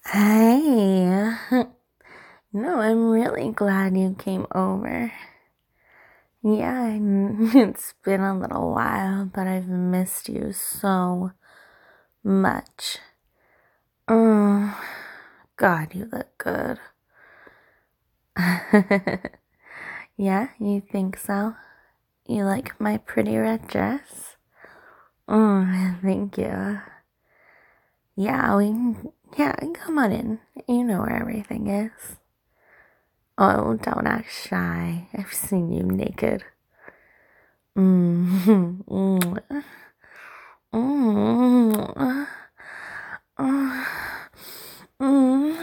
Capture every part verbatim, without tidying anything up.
Hey, no, I'm really glad you came over. Yeah, it's been a little while, but I've missed you so much. Oh, God, you look good. Yeah, you think so? You like my pretty red dress? Oh, thank you. Yeah, we, yeah, come on in. You know where everything is. Oh, don't act shy. I've seen you naked. Mm. Mm. Mm. Mm.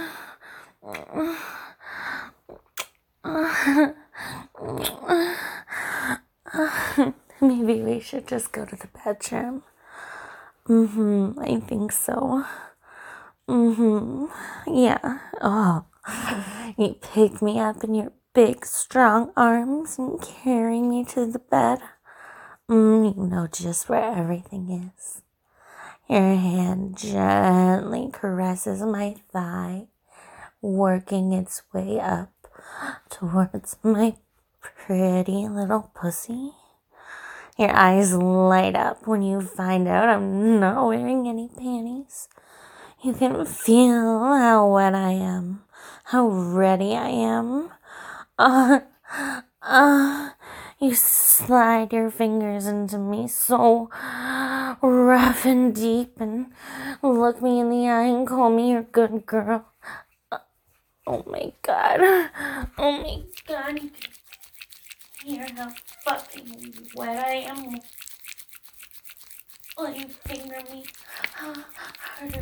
Maybe we should just go to the bedroom. Mm-hmm. I think so. Mm-hmm. Yeah. Oh. You pick me up in your big, strong arms and carry me to the bed. Mm, you know just where everything is. Your hand gently caresses my thigh, working its way up towards my pretty little pussy. Your eyes light up when you find out I'm not wearing any panties. You can feel how wet I am, how ready I am. Uh, uh, you slide your fingers into me so rough and deep and look me in the eye and call me your good girl. Uh, oh my God. Oh my God. You can hear how fucking wet I am. Will you finger me uh, harder?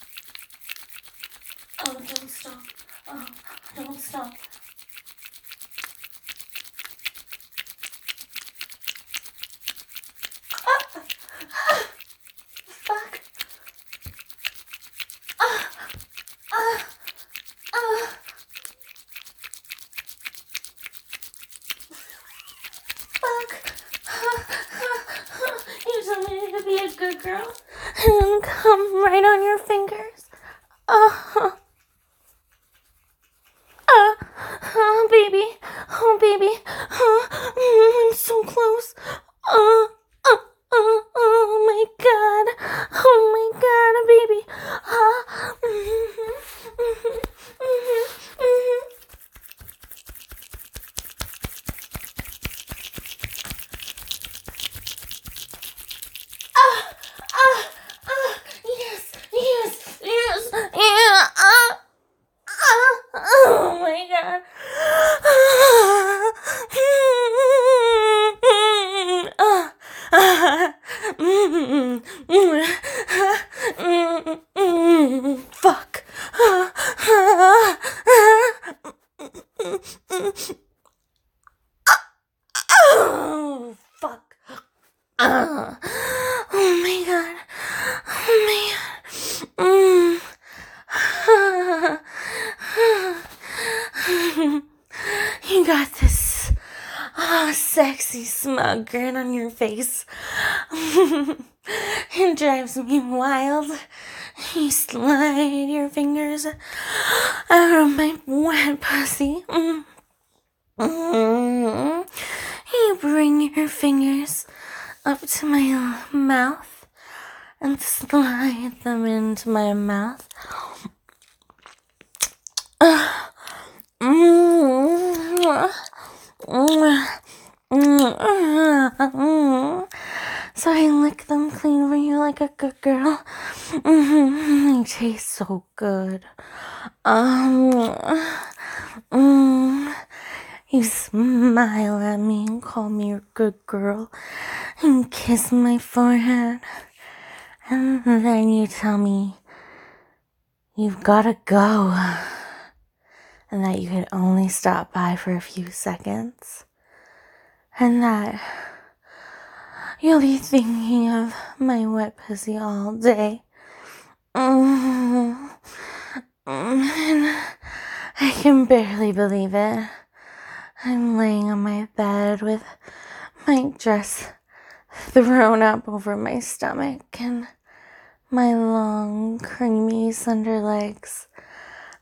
Oh, don't stop. Oh, don't stop. Ah, ah, fuck. Ah, ah, ah. Fuck. You told me to be a good girl and come right on your fingers. Uh, uh, oh, baby. Oh, baby. Uh, I'm so close. Uh, uh, uh, oh, my God. Oh, my God, baby. Uh, mm-hmm, mm-hmm, mm-hmm, mm-hmm. Ah, ah, ah, yes, yes, yes, yeah, ah, ah, oh my God. Ah, ah, mm, mm, mm, mm, fuck. Ah, ah, oh, fuck. Ah, oh my God. Oh my God. Mm. You got this oh, sexy smug grin on your face. It drives me wild. You slide your fingers out of my wet pussy. Mm. Mm. You bring your fingers up to my mouth and slide them into my mouth. So I lick them clean for you like a good girl. They taste so good. Um, mm, you smile at me and call me your good girl and kiss my forehead. And then you tell me you've gotta go and that you could only stop by for a few seconds and that you'll be thinking of my wet pussy all day. Mm-hmm. And I can barely believe it. I'm laying on my bed with my dress thrown up over my stomach and my long, creamy, slender legs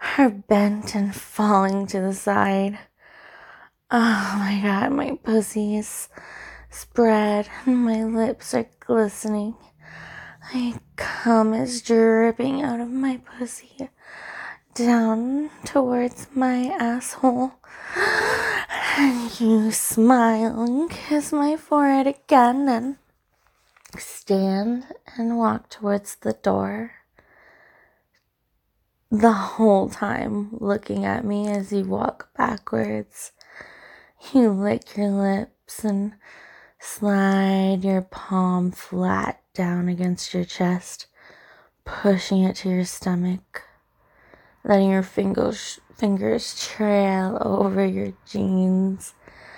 are bent and falling to the side. Oh my god, my pussy is spread and my lips are glistening. My cum is dripping out of my pussy down towards my asshole. And you smile and kiss my forehead again and stand and walk towards the door. The whole time looking at me as you walk backwards. You lick your lips and slide your palm flat down against your chest, pushing it to your stomach, letting your fingers fingers trail over your jeans,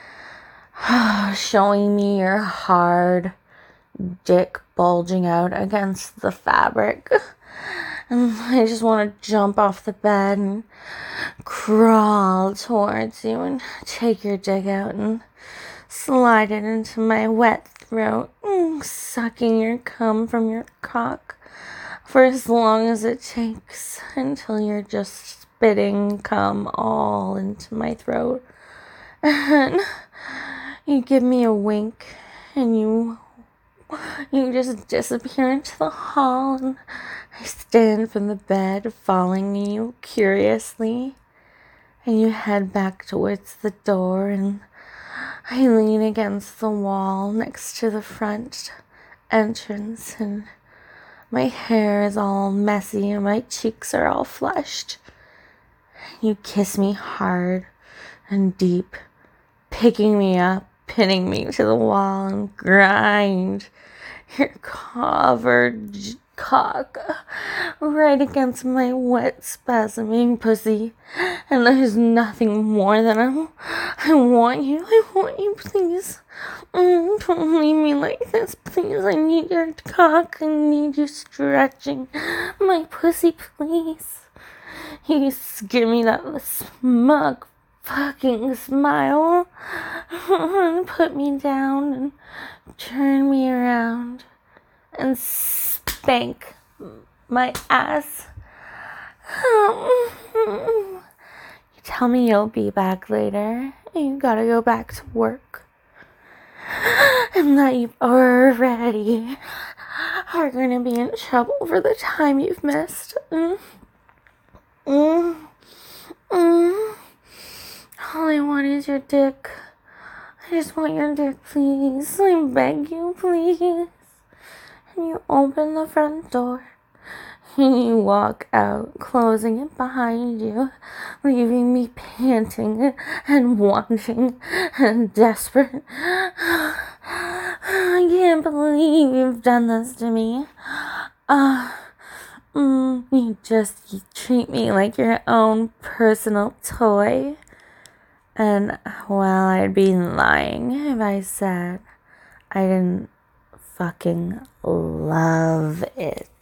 showing me your hard dick bulging out against the fabric. And I just want to jump off the bed and crawl towards you and take your dick out and slide it into my wet throat, sucking your cum from your cock for as long as it takes until you're just spitting cum all into my throat. And you give me a wink and you you just disappear into the hall, and I stand from the bed following you curiously, and you head back towards the door, and I lean against the wall next to the front entrance, and my hair is all messy and my cheeks are all flushed. You kiss me hard and deep, picking me up, pinning me to the wall, and grind your covered cock right against my wet, spasming pussy. And there's nothing more than I, I want you. I want you, please. Mm, don't leave me like this, please. I need your cock. I need you stretching my pussy, please. You give me that smug fucking smile and put me down and turn me around and spank my ass. You tell me you'll be back later and you gotta go back to work, and that you already are gonna be in trouble for the time you've missed. Mm. Mm. Mm. All I want is your dick. I just want your dick, please. I beg you, please. And you open the front door. And you walk out, closing it behind you, leaving me panting and wanting and desperate. I can't believe you've done this to me. Uh, mm, you just you treat me like your own personal toy. And, well, I'd be lying if I said I didn't fucking love it.